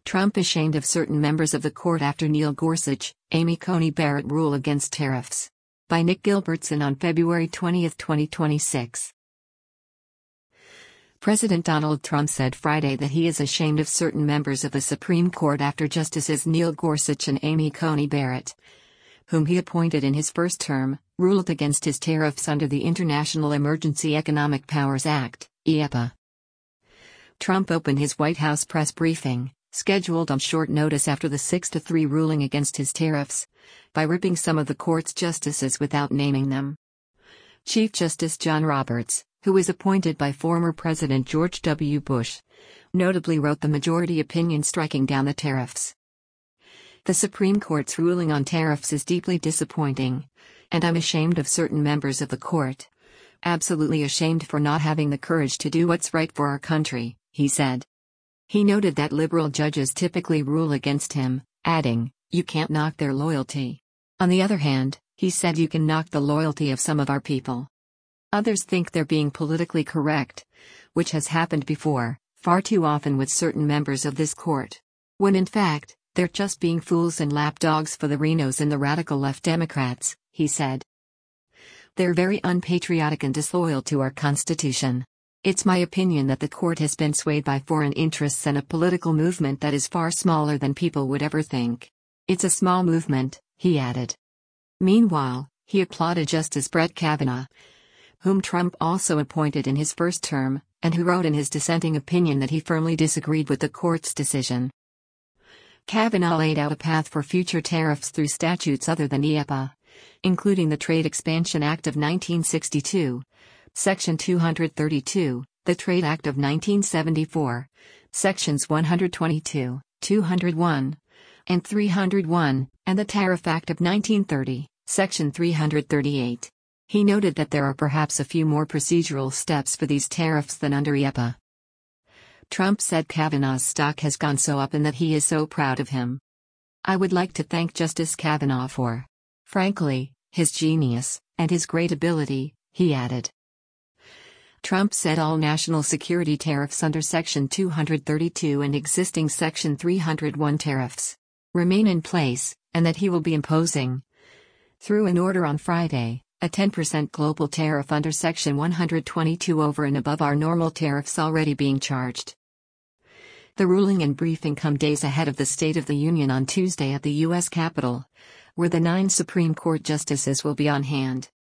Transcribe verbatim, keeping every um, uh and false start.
Trump ashamed of certain members of the court after Neil Gorsuch, Amy Coney Barrett rule against tariffs. By Nick Gilbertson on February twentieth, twenty twenty-six. President Donald Trump said Friday that he is ashamed of certain members of the Supreme Court after Justices Neil Gorsuch and Amy Coney Barrett, whom he appointed in his first term, ruled against his tariffs under the International Emergency Economic Powers Act, I E P A. Trump opened his White House press briefing, scheduled on short notice after the six to three ruling against his tariffs, by ripping some of the court's justices without naming them. Chief Justice John Roberts, who was appointed by former President George W. Bush, notably wrote the majority opinion striking down the tariffs. The Supreme Court's ruling on tariffs is deeply disappointing, and I'm ashamed of certain members of the court. Absolutely ashamed for not having the courage to do what's right for our country, he said. He noted that liberal judges typically rule against him, adding, "You can't knock their loyalty. On the other hand," he said, "you can knock the loyalty of some of our people. Others think they're being politically correct, which has happened before, far too often with certain members of this court. When in fact, they're just being fools and lapdogs for the Renos and the radical left Democrats," he said. "They're very unpatriotic and disloyal to our Constitution. It's my opinion that the court has been swayed by foreign interests and a political movement that is far smaller than people would ever think. It's a small movement," he added. Meanwhile, he applauded Justice Brett Kavanaugh, whom Trump also appointed in his first term, and who wrote in his dissenting opinion that he firmly disagreed with the court's decision. Kavanaugh laid out a path for future tariffs through statutes other than I E P A, including the Trade Expansion Act of nineteen sixty-two, Section two hundred thirty-two, the Trade Act of nineteen seventy-four, Sections one hundred twenty-two, two hundred one, and three hundred one, and the Tariff Act of nineteen thirty, Section three hundred thirty-eight. He noted that there are perhaps a few more procedural steps for these tariffs than under I E P A. Trump said Kavanaugh's stock has gone so up and that he is so proud of him. "I would like to thank Justice Kavanaugh for, frankly, his genius, and his great ability," he added. Trump said all national security tariffs under Section two hundred thirty-two and existing Section three hundred one tariffs remain in place, and that he will be imposing, through an order on Friday, a ten percent global tariff under Section one hundred twenty-two over and above our normal tariffs already being charged. The ruling and briefing come days ahead of the State of the Union on Tuesday at the U S Capitol, where the nine Supreme Court justices will be on hand.